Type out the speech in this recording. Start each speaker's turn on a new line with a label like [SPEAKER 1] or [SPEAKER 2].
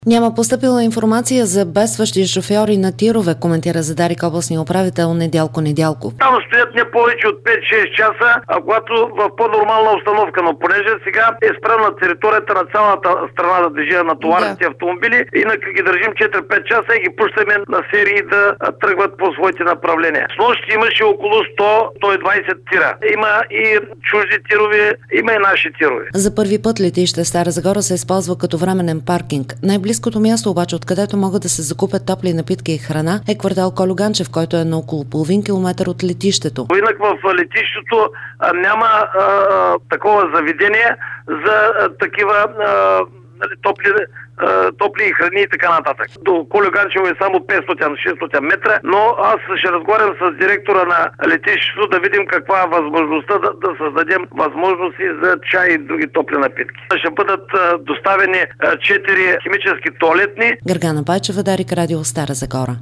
[SPEAKER 1] Няма постъпила информация за бедстващи шофьори на тирове, коментира за Дарик областния управител Недялко Недялков.
[SPEAKER 2] Там стоят не повече от 5-6 часа, а когато в по-нормална обстановка, но понеже сега е спряна на територията на цялата страна да движи на товарните автомобили, инак ги държим 4-5 часа и ги пущаме на серии да тръгват по своите направления. С нощ имаше около 100-120 тира. Има и чужди тирове, има и наши тирове.
[SPEAKER 1] За първи път летище Стара Загора се използва като временен паркинг. Близкото място обаче, откъдето могат да се закупят топли напитки и храна, е квартал Колюганчев, който е на около половин километър от летището.
[SPEAKER 2] Инак в летището няма такова заведение за такива топли и храни и така нататък. До Колюганчево е само 500-600 метра, но аз ще разговарям с директора на летището да видим каква е възможността да създадем възможности за чай и други топли напитки. Ще бъдат доставени 4 химически тоалетни.
[SPEAKER 1] Гергана Пайчева, Дарик радио, Стара Загора.